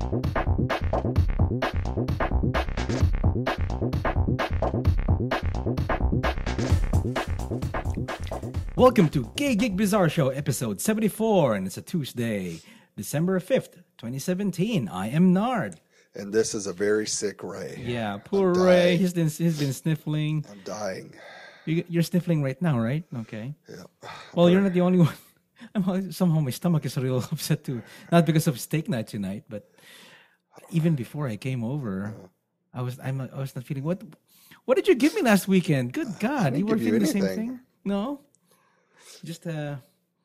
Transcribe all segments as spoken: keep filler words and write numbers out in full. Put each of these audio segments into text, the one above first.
Welcome to Gay Geek Bizarre Show, episode seventy-four, and it's a Tuesday, December fifth, twenty seventeen. I am Nard. And this is a very sick Ray. Yeah, poor Ray. He's been, he's been sniffling. I'm dying. You, you're sniffling right now, right? Okay. Yeah. Well, you're not the only one. I'm, somehow my stomach is real upset too. Not because of steak night tonight, but even before I came over, I was I'm, I was not feeling. What What did you give me last weekend? Good God. You weren't feeling the same thing? No? Just a,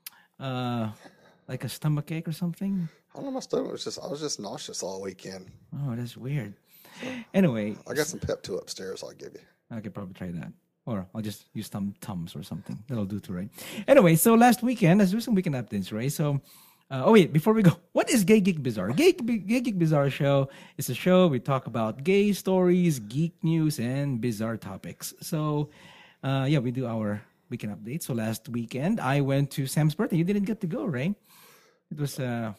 uh, like a stomach ache or something? I don't know, my stomach was just, I was just nauseous all weekend. Oh, that's weird. So, anyway. I got some Pep two upstairs I'll give you. I could probably try that. Or I'll just use some Tums or something. That'll do too, right? Anyway, so last weekend, let's do some weekend updates, right? So, uh, oh wait, before we go, what is Gay Geek Bizarre? Gay, Gay Geek Bizarre Show is a show we talk about gay stories, geek news, and bizarre topics. So, uh, yeah, we do our weekend update. So last weekend, I went to Sam's birthday. You didn't get to go, right? It was uh,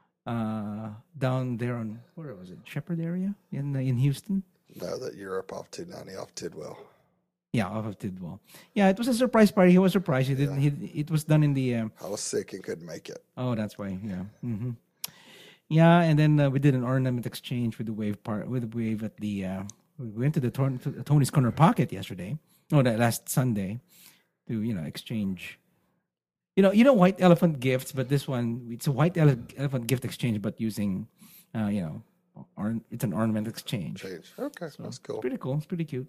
uh, down there on, where was it? Shepherd area in uh, in Houston? No, that you're up off two ninety off Tidwell. Yeah, off of Tidwell. Yeah, it was a surprise party. He was surprised. He didn't. Yeah. He, it was done in the. Um, I was sick and couldn't make it. Oh, that's why. Yeah. Mm-hmm. Yeah, and then uh, we did an ornament exchange with the wave part with the wave at the. Uh, we went to the to- to Tony's Corner Pocket yesterday. Oh, that last Sunday. To, you know, exchange, you know, you know, white elephant gifts, but this one, it's a white ele- elephant gift exchange, but using, uh, you know, or, it's an ornament exchange. Change. Okay, so that's cool. It's pretty cool. It's pretty cute.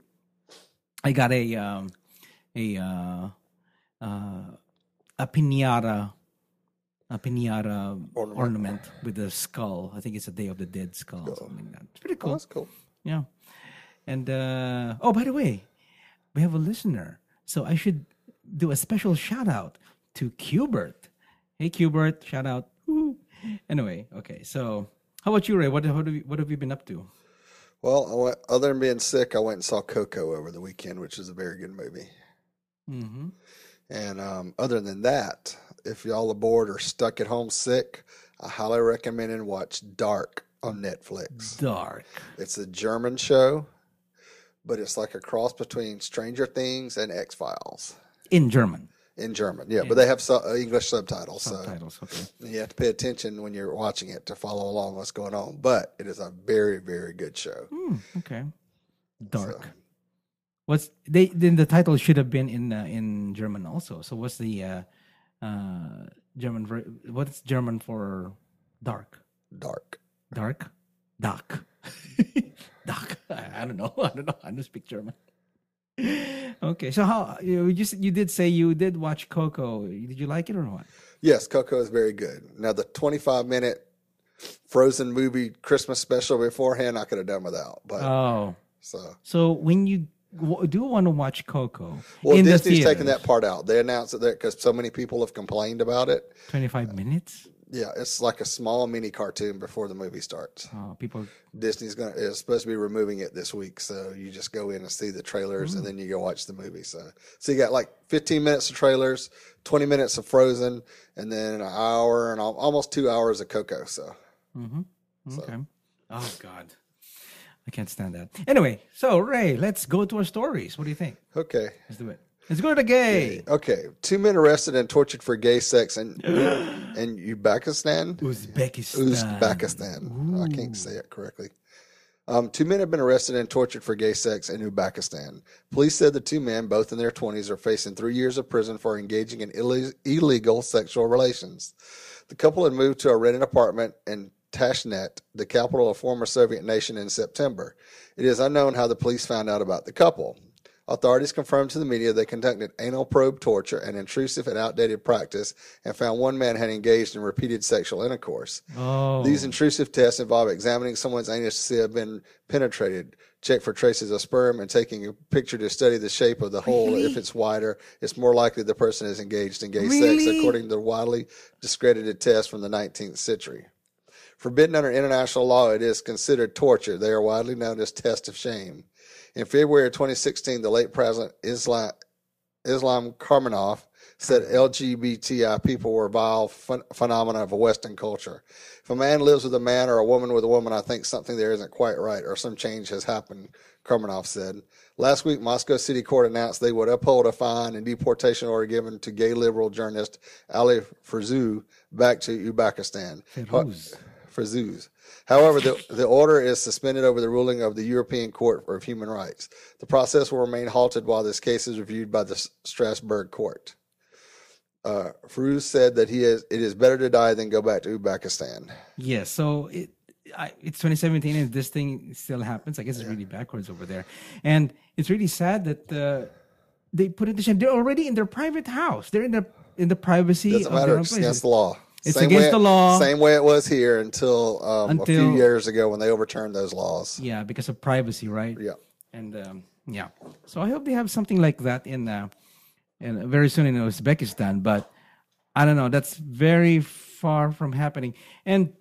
I got a, um, a, uh, uh, a piñata, a piñata ornament. ornament with a skull. I think it's a Day of the Dead skull, oh. something like that. It's pretty cool. Oh, that's cool. Yeah. And, uh, oh, by the way, we have a listener. So I should do a special shout out to Qbert. Hey Qbert, shout out. Woo. Anyway, okay. So how about you, Ray? What, what have you what have you been up to? Well, I went, other than being sick, I went and saw Coco over the weekend, which is a very good movie. Mm-hmm. And um, other than that, if y'all are bored or stuck at home sick, I highly recommend and watch Dark on Netflix. Dark. It's a German show, but it's like a cross between Stranger Things and X-Files. In German. In German, yeah. In but they have su- English subtitles. Subtitles, so okay. You have to pay attention when you're watching it to follow along what's going on. But it is a very, very good show. Mm, okay. Dark. So. What's they? Then the title should have been in uh, in German also. So what's the uh, uh, German? Ver- what's German for dark? Dark. Dark. Dark. Dark. I, I don't know. I don't know. I don't speak German. Okay, so how you you, you did say you did watch Coco? Did you like it or what? Yes, Coco is very good. Now the twenty-five minute Frozen movie Christmas special beforehand, I could have done without. But oh, so so when you do want to watch Coco, well, in Disney's the taking that part out. They announced it there because so many people have complained about it. Twenty-five minutes. Yeah, it's like a small mini cartoon before the movie starts. Oh, people. Disney's gonna is supposed to be removing it this week, so you just go in and see the trailers, mm. and then you go watch the movie. So, so you got like fifteen minutes of trailers, twenty minutes of Frozen, and then an hour and almost two hours of Coco. So, mm-hmm. Okay. So. Oh God, I can't stand that. Anyway, so Ray, let's go to our stories. What do you think? Okay, let's do it. Let's go to the gay. Okay. Two men arrested and tortured for gay sex in, in Uzbekistan. Uzbekistan. Uzbekistan. Ooh. I can't say it correctly. Um, two men have been arrested and tortured for gay sex in Uzbekistan. Police said the two men, both in their twenties, are facing three years of prison for engaging in Ill- illegal sexual relations. The couple had moved to a rented apartment in Tashkent, the capital of former Soviet nation, in September. It is unknown how the police found out about the couple. Authorities confirmed to the media they conducted anal probe torture, an intrusive and outdated practice, and found one man had engaged in repeated sexual intercourse. Oh. These intrusive tests involve examining someone's anus to see have been penetrated, check for traces of sperm, and taking a picture to study the shape of the hole. Really? If it's wider, it's more likely the person is engaged in gay really? sex, according to the widely discredited test from the nineteenth century. Forbidden under international law, it is considered torture. They are widely known as tests of shame. In February of twenty sixteen, the late President Islam, Islam Karmanov said L G B T I people were vile ph- phenomena of a Western culture. If a man lives with a man or a woman with a woman, I think something there isn't quite right or some change has happened, Karmanov said. Last week, Moscow City Court announced they would uphold a fine and deportation order given to gay liberal journalist Ali Ferzou back to Uzbekistan. Ferzuz. However, the, the order is suspended over the ruling of the European Court of Human Rights. The process will remain halted while this case is reviewed by the Strasbourg Court. Uh, Ferzuz said that he is, it is better to die than go back to Uzbekistan. Yes, so it, I, it's twenty seventeen and this thing still happens. I guess it's really backwards over there. And it's really sad that uh, they put it to shame. They're already in their private house. They're in the, in the privacy Doesn't of matter, their own it's places. against the law. It's Same against way, the law. Same way it was here until, um, Until- a few years ago when they overturned those laws. Yeah, because of privacy, right? Yeah. And um, yeah, so I hope they have something like that in, uh, in very soon in Uzbekistan. But I don't know. That's very far from happening. And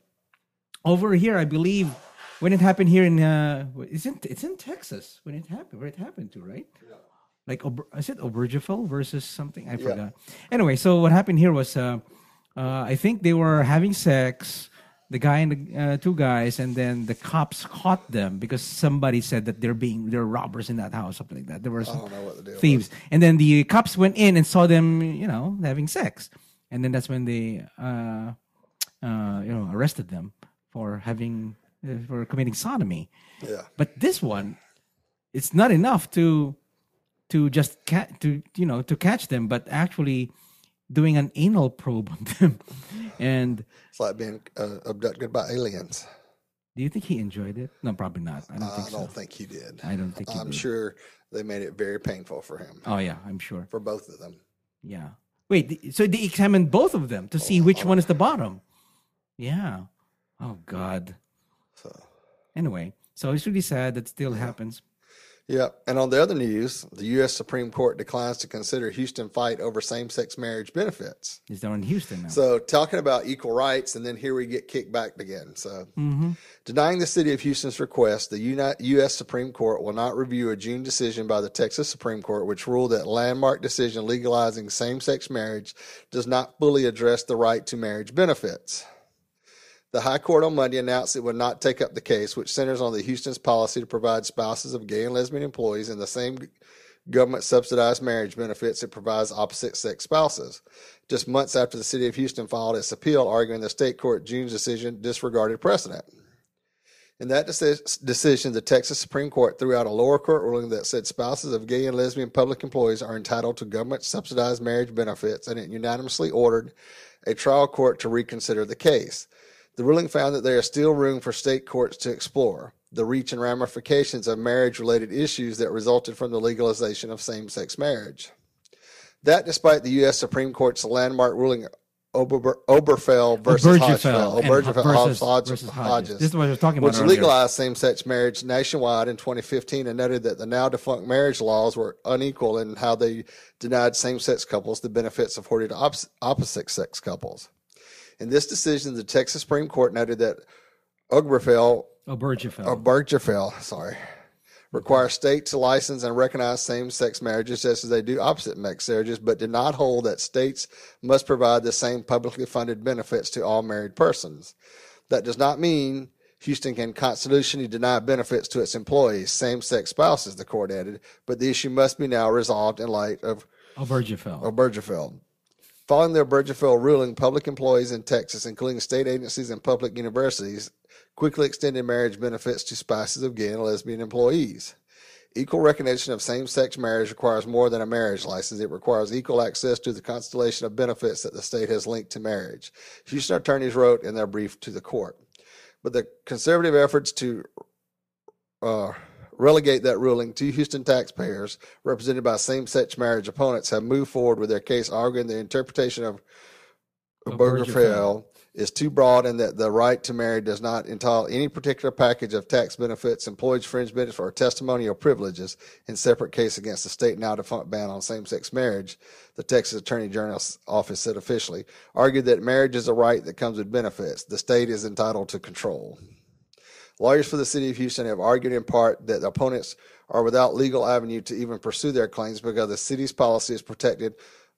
over here, I believe when it happened here in uh, it's in it's in Texas when it happened. Where it happened to, right? Yeah. Like Ober- I said, Obergefell versus something. I forgot. Anyway, so what happened here was uh, uh, I think they were having sex. The guy and the uh, two guys, and then the cops caught them because somebody said that they're being they're robbers in that house, something like that. There were some I don't know what the deal thieves, was. and then the cops went in and saw them, you know, having sex, and then that's when they, uh, uh, you know, arrested them for having uh, for committing sodomy. Yeah. But this one, it's not enough to to just ca- to you know to catch them, but actually doing an anal probe on them, and. It's like being uh, abducted by aliens. Do you think he enjoyed it? No, probably not. I don't I think so. don't think he did. I don't think he I'm did. sure they made it very painful for him, Oh yeah, I'm sure. for both of them. Yeah. Wait, th- so they examined both of them to see which one is the bottom. Yeah. Oh God. So, Anyway, so it's really sad that still happens. yeah. And on the other news, the U S Supreme Court declines to consider Houston fight over same-sex marriage benefits. It's down in Houston now. So talking about equal rights, and then here we get kicked back again. So Mm-hmm. denying the city of Houston's request, the Uni- U S Supreme Court will not review a June decision by the Texas Supreme Court, which ruled that landmark decision legalizing same-sex marriage does not fully address the right to marriage benefits. The High Court on Monday announced it would not take up the case, which centers on the Houston's policy to provide spouses of gay and lesbian employees in the same government-subsidized marriage benefits it provides opposite-sex spouses. Just months after the city of Houston filed its appeal, arguing the state court June's decision disregarded precedent. In that deci- decision, the Texas Supreme Court threw out a lower court ruling that said spouses of gay and lesbian public employees are entitled to government-subsidized marriage benefits, and it unanimously ordered a trial court to reconsider the case. The ruling found that there is still room for state courts to explore the reach and ramifications of marriage-related issues that resulted from the legalization of same-sex marriage. That, despite the U S Supreme Court's landmark ruling Ober, Obergefell versus Hodgefell, and Obergefell versus- Hodges, versus Hodges. Hodges, This is what I was talking about which earlier. legalized same-sex marriage nationwide in twenty fifteen, and noted that the now-defunct marriage laws were unequal in how they denied same-sex couples the benefits afforded to op- opposite-sex couples. In this decision, the Texas Supreme Court noted that Obergefell, Obergefell. Obergefell, sorry, requires states to license and recognize same-sex marriages just as they do opposite-sex marriages, but did not hold that states must provide the same publicly funded benefits to all married persons. That does not mean Houston can constitutionally deny benefits to its employees, same-sex spouses, the court added, but the issue must be now resolved in light of Obergefell. Obergefell. Following the Obergefell ruling, public employees in Texas, including state agencies and public universities, quickly extended marriage benefits to spouses of gay and lesbian employees. Equal recognition of same-sex marriage requires more than a marriage license. It requires equal access to the constellation of benefits that the state has linked to marriage, Houston attorneys wrote in their brief to the court. But the conservative efforts to uh, relegate that ruling to Houston taxpayers, represented by same-sex marriage opponents, have moved forward with their case, arguing the interpretation of Obergefell is too broad and that the right to marry does not entail any particular package of tax benefits, employees' fringe benefits, or testimonial privileges in separate case against the state now defunct ban on same-sex marriage, the Texas Attorney General's office said officially, argued that marriage is a right that comes with benefits. The state is entitled to control. Lawyers for the city of Houston have argued in part that the opponents are without legal avenue to even pursue their claims because the city's policy is protected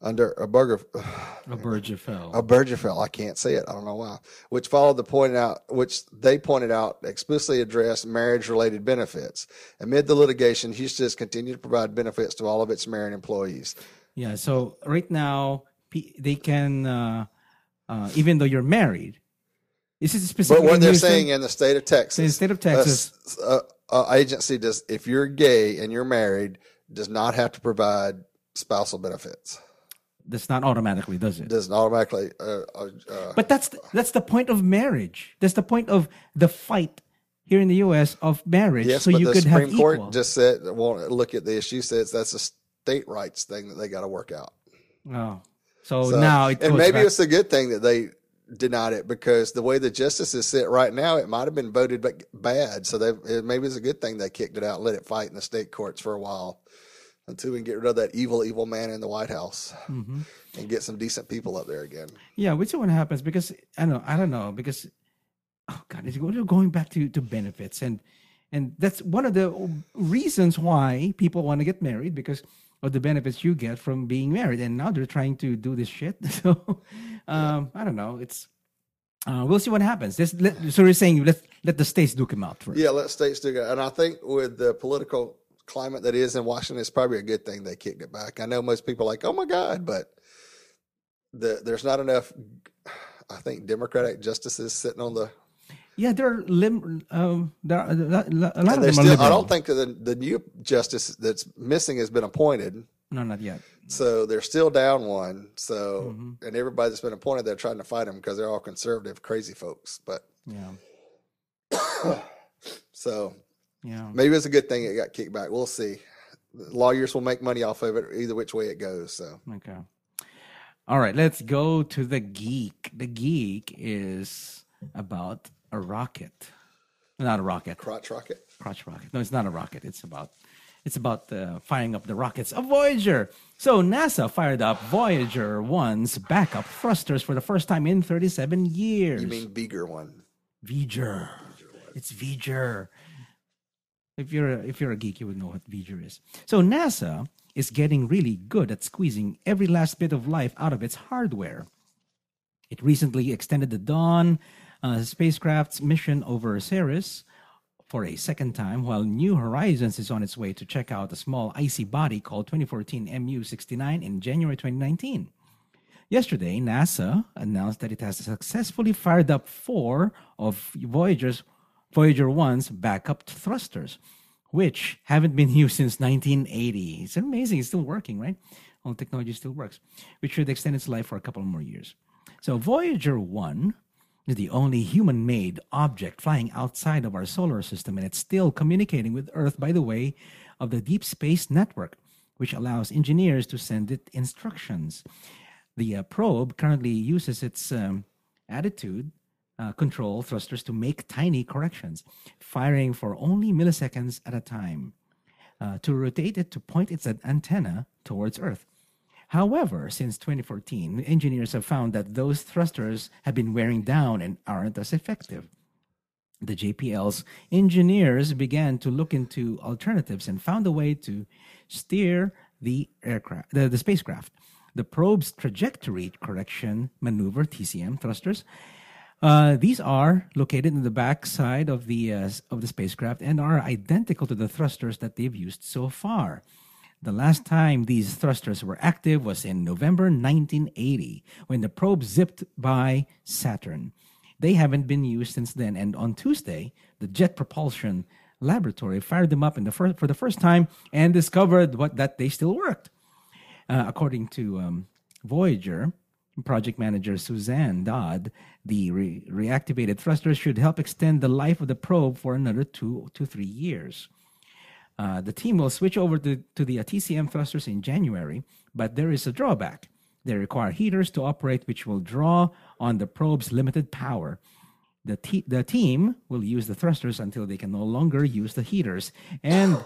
under a burger, Obergefell. Obergefell. I can't say it. I don't know why. Which followed the point out, which they pointed out explicitly addressed marriage-related benefits. Amid the litigation, Houston has continued to provide benefits to all of its married employees. Yeah. So right now, pe- they can, uh, uh, even though you're married, this is specific. But what in they're Houston. saying in the state of Texas, In the state of Texas. a, a, a agency does, if you're gay and you're married, does not have to provide spousal benefits. That's not automatically, does it? Doesn't automatically. Uh, uh, uh, But that's the, that's the point of marriage. That's the point of the fight here in the U S of marriage. yes, so but you the could Supreme have Court equal. just said won't look at the issue. Says that's a state rights thing that they got to work out. Oh. So, So- now it goes and maybe back. it's a good thing that they denied it, because the way the justices sit right now, it might have been voted ba- bad. So they maybe it's a good thing they kicked it out, and let it fight in the state courts for a while until we can get rid of that evil, evil man in the White House Mm-hmm. and get some decent people up there again. Yeah, we'll see what happens, because I don't know, I don't know, because oh god, it's going going back to, to benefits, and and that's one of the reasons why people want to get married, because of the benefits you get from being married, and now they're trying to do this shit. So um, I don't know. It's uh, we'll see what happens. This, let, so you're saying let let the states duke him out first. Yeah, let states do it. And I think with the political climate that is in Washington, it's probably a good thing they kicked it back. I know most people are like, oh my God, but the, there's not enough, I think, Democratic justices sitting on the. Yeah, they're lim- um, there are, a lot And of they're them are still, liberal. I don't think the, the new justice that's missing has been appointed. No, not yet. So they're still down one. So, Mm-hmm. and everybody that's been appointed, they're trying to fight them because they're all conservative, crazy folks. But Yeah, so yeah. maybe it's a good thing it got kicked back. We'll see. The lawyers will make money off of it either which way it goes. So, Okay. All right, let's go to the geek. The geek is about a rocket. Not a rocket. crotch rocket. Crotch rocket. No, it's not a rocket. It's about it's about uh, firing up the rockets of Voyager. So NASA fired up Voyager one's backup thrusters for the first time in thirty-seven years. You mean Beager one? V'ger. It's V'ger. If you're a, if you're a geek, you would know what V'ger is. So NASA is getting really good at squeezing every last bit of life out of its hardware. It recently extended the Dawn uh, spacecraft's mission over Ceres for a second time, while New Horizons is on its way to check out a small icy body called twenty fourteen M U sixty-nine in January twenty nineteen. Yesterday, NASA announced that it has successfully fired up four of Voyager's Voyager one's backup thrusters, which haven't been used since nineteen eighty. It's amazing. It's still working, right? All technology still works, which should extend its life for a couple more years. So Voyager one is the only human-made object flying outside of our solar system, and it's still communicating with Earth by the way of the Deep Space Network, which allows engineers to send it instructions. The uh, probe currently uses its um, attitude uh, control thrusters to make tiny corrections, firing for only milliseconds at a time, uh, to rotate it to point its antenna towards Earth. However, since twenty fourteen, engineers have found that those thrusters have been wearing down and aren't as effective. The J P L's engineers began to look into alternatives and found a way to steer the aircraft, the, the spacecraft. The probe's trajectory correction maneuver (T C M) thrusters. Uh, these are located in the backside of the uh, of the spacecraft and are identical to the thrusters that they've used so far. The last time these thrusters were active was in November nineteen eighty, when the probe zipped by Saturn. They haven't been used since then, and on Tuesday, the Jet Propulsion Laboratory fired them up in the fir- for the first time and discovered what that they still worked. Uh, according to um, Voyager project manager Suzanne Dodd, the re- reactivated thrusters should help extend the life of the probe for another two to three years. Uh, the team will switch over to, to the uh, T C M thrusters in January, but there is a drawback. They require heaters to operate, which will draw on the probe's limited power. The, te- the team will use the thrusters until they can no longer use the heaters, and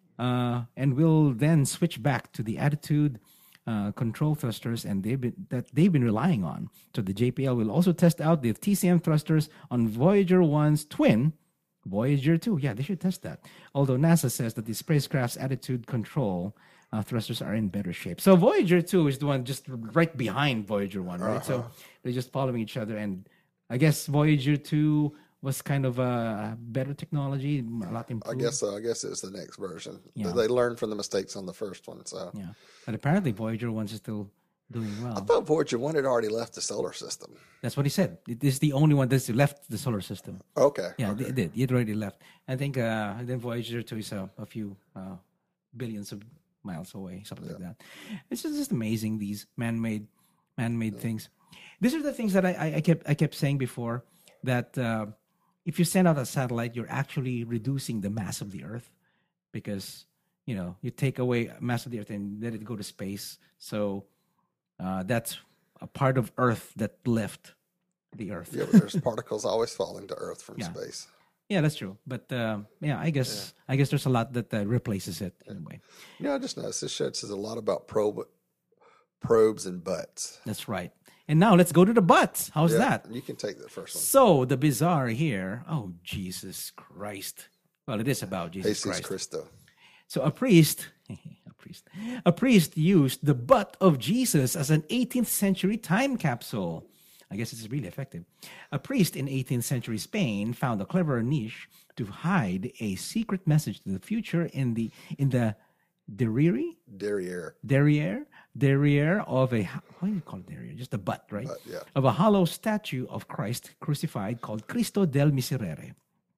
uh, and will then switch back to the attitude uh, control thrusters and they've been, that they've been relying on. So the J P L will also test out the T C M thrusters on Voyager one's twin, Voyager two. Yeah, they should test that. Although NASA says that the spacecraft's attitude control uh, thrusters are in better shape. So Voyager two is the one just right behind Voyager one, right? So they're just following each other. And I guess Voyager two was kind of a better technology, a lot I improved. guess so. I guess it's the next version. Yeah. They learned from the mistakes on the first one. So Yeah. But apparently Voyager one is still doing I well. thought Voyager one had already left the solar system. That's what he said. It is the only one that's left the solar system. Okay. Yeah, okay. it did. It already left. I think uh, then Voyager two is a, a few uh, billions of miles away, something like that. It's just, just amazing, these man-made man-made things. These are the things that I, I, I kept I kept saying before, that uh, if you send out a satellite, you're actually reducing the mass of the Earth, because you know you take away mass of the Earth and let it go to space. So uh, that's a part of Earth that left the Earth. Yeah, but there's particles always falling to Earth from Yeah. space. Yeah, that's true. But uh, yeah, I guess I guess there's a lot that uh, replaces it anyway. You know, I just noticed this show says a lot about probe, probes and butts. That's right. And now let's go to the butts. How's Yeah, that? You can take the first one. So the bizarre here. Oh, Jesus Christ. Well, it is about Jesus Jesus Christ. Christo. So a priest, a priest, a priest used the butt of Jesus as an eighteenth century time capsule. I guess it's really effective. A priest in eighteenth century Spain found a clever niche to hide a secret message to the future in the in the derriere, Derriere. derriere, derriere of a what do you call it derriere? Just a butt, right? Butt, yeah. Of a hollow statue of Christ crucified called Cristo del Miserere.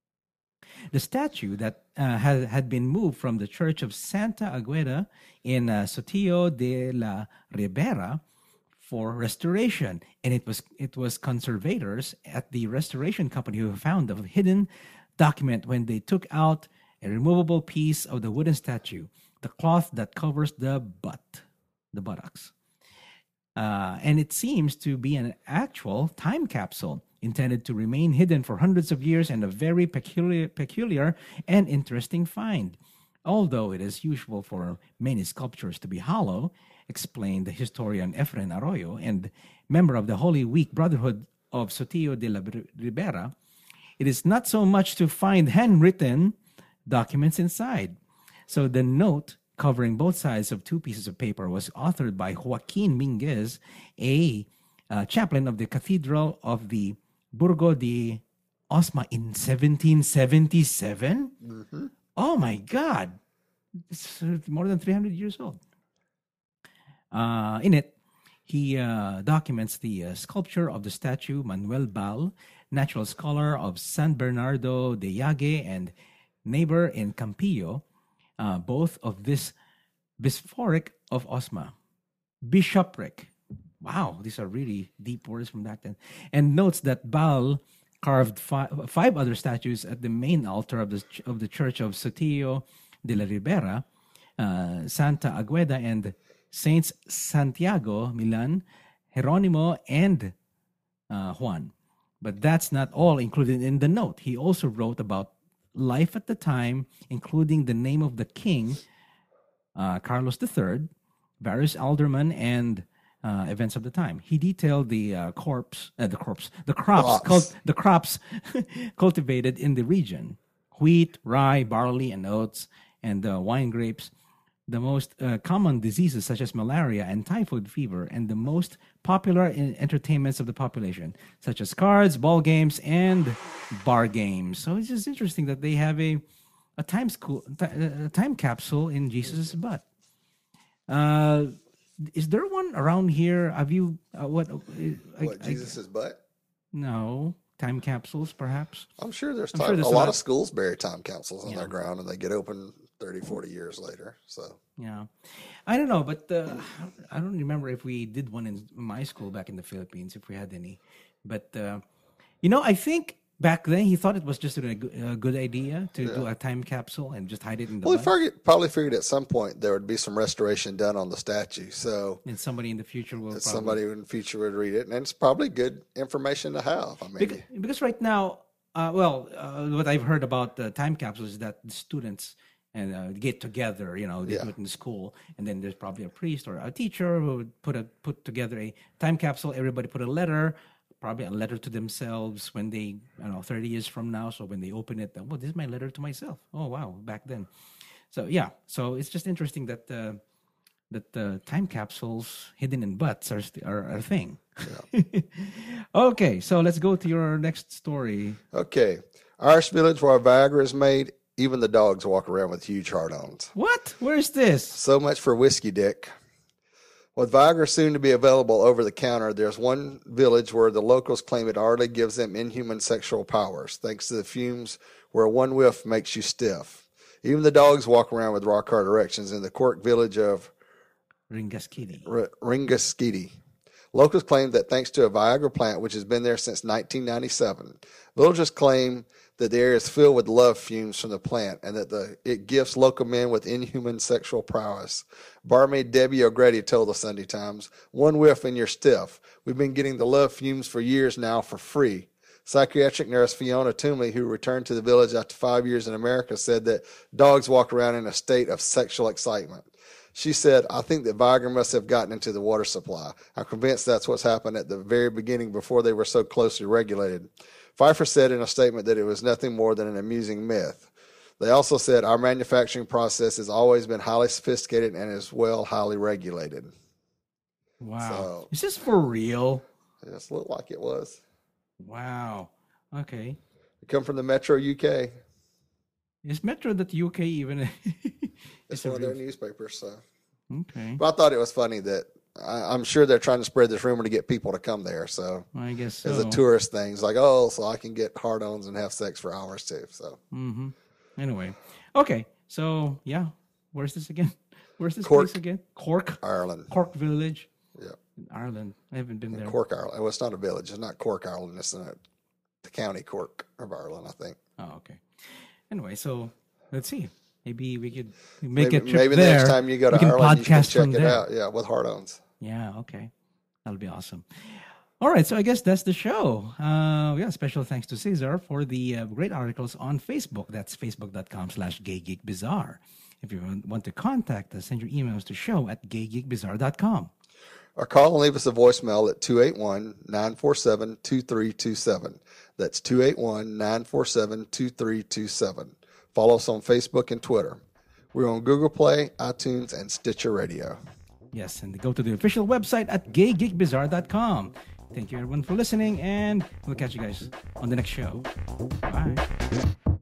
The statue that uh, had, had been moved from the church of Santa Agueda in uh, Sotillo de la Ribera for restoration, and it was it was conservators at the restoration company who found the hidden document when they took out a removable piece of the wooden statue, the cloth that covers the butt, the buttocks. Uh, and it seems to be an actual time capsule intended to remain hidden for hundreds of years, and a very peculiar, peculiar and interesting find. Although it is usual for many sculptures to be hollow, explained the historian Efren Arroyo and member of the Holy Week Brotherhood of Sotillo de la Ribera, it is not so much to find handwritten documents inside. So the note covering both sides of two pieces of paper was authored by Joaquin Minguez, a uh, chaplain of the Cathedral of the Burgo de Osma in seventeen seventy-seven. Mm-hmm. Oh my God. It's uh, more than three hundred years old. Uh, in it, he uh, documents the uh, sculpture of the statue Manuel Bal, natural scholar of San Bernardo de Yague and neighbor in Campillo, uh, both of this bishopric of Osma. Bishopric. Wow, these are really deep words from back then. And notes that Bal carved fi- five other statues at the main altar of the, ch- of the church of Sotillo de la Ribera, uh, Santa Agueda, and Saints Santiago, Milan, Jeronimo, and uh, Juan. But that's not all included in the note. He also wrote about life at the time, including the name of the king, uh, Carlos the Third, various aldermen, and uh, events of the time. He detailed the uh, corpse, uh, the corpse, the crops, Crops. cult- the crops cultivated in the region: wheat, rye, barley, and oats, and uh, wine grapes. The most uh, common diseases such as malaria and typhoid fever, and the most popular in entertainments of the population, such as cards, ball games, and bar games. So it's just interesting that they have a a time school a time capsule in Jesus' butt. Uh, is there one around here? Have you uh, what? Uh, I- What, I- Jesus' butt? no time capsules, perhaps. I'm sure there's I'm time, sure there's a a lot lot. of schools bury time capsules on Yeah. their ground, and they get open thirty, forty years later. So Yeah, I don't know, but uh, I don't remember if we did one in my school back in the Philippines, if we had any. But uh, you know, I think back then he thought it was just a, good- a good idea to do a time capsule and just hide it in the well, he butt. figured, probably figured at some point there would be some restoration done on the statue. So And somebody in the future will that probably somebody in the future would read it, and it's probably good information to have. I mean, because, because right now, uh, well, uh, what I've heard about the time capsules is that the students and uh, get together, you know, they Yeah. do it in school, and then there's probably a priest or a teacher who would put a put together a time capsule. Everybody put a letter, probably a letter to themselves when they, I don't know, thirty years from now. So when they open it, oh, this is my letter to myself. Oh wow, back then. So yeah, so it's just interesting that uh, that uh, time capsules hidden in butts are st- are, are a thing. Yeah. Okay, so let's go to your next story. Okay. Irish village where Viagra is made, even the dogs walk around with huge hard-ons. What? Where is this? So much for whiskey dick. With Viagra soon to be available over the counter, there's one village where the locals claim it already gives them inhuman sexual powers, thanks to the fumes where one whiff makes you stiff. Even the dogs walk around with rock-hard erections in the Cork village of Ringaskiddy. R- Ringaskiddy. Locals claim that thanks to a Viagra plant, which has been there since nineteen ninety-seven, villagers claim that the area is filled with love fumes from the plant and that the it gifts local men with inhuman sexual prowess. Barmaid Debbie O'Grady told the Sunday Times, "One whiff and you're stiff. We've been getting the love fumes for years now for free." Psychiatric nurse Fiona Toomley, who returned to the village after five years in America, said that dogs walk around in a state of sexual excitement. She said, "I think that Viagra must have gotten into the water supply. I'm convinced that's what's happened at the very beginning before they were so closely regulated." Pfeiffer said in a statement that it was nothing more than an amusing myth. They also said, "Our manufacturing process has always been highly sophisticated and as well highly regulated." Wow. So, is this for real? It just looked like it was. Wow. Okay. It come from the Metro U K. Is Metro.U K even... It's one of their newspapers. So. Okay. But I thought it was funny that I, I'm sure they're trying to spread this rumor to get people to come there. So I guess so. As a tourist thing, it's like, oh, so I can get hard-ons and have sex for hours too. So. Mm-hmm. Anyway. Okay. So, yeah. Where's this again? Where's this Cork, place again? Cork? Ireland. Cork Village? Yeah. In Ireland. I haven't been In there. Cork, Ireland. Well, it's not a village. It's not Cork, Ireland. It's in a, the county Cork of Ireland, I think. Oh, okay. Anyway, so let's see. Maybe we could make maybe, a trip maybe there. the next time you go to we can Ireland, you can podcast check from it there. out. Yeah, with hard-ons. Yeah, okay. That'll be awesome. All right, so I guess that's the show. Uh, yeah, special thanks to Cesar for the uh, great articles on Facebook. That's facebook.com slash gaygeekbizarre. If you want, want to contact us, send your emails to show at gaygeekbizarre dot com. Or call and leave us a voicemail at two eight one, nine four seven, two three two seven. That's two eight one, nine four seven, two three two seven. Follow us on Facebook and Twitter. We're on Google Play, iTunes, and Stitcher Radio. Yes, and go to the official website at gay geek bizarre dot com. Thank you, everyone, for listening, and we'll catch you guys on the next show. Bye.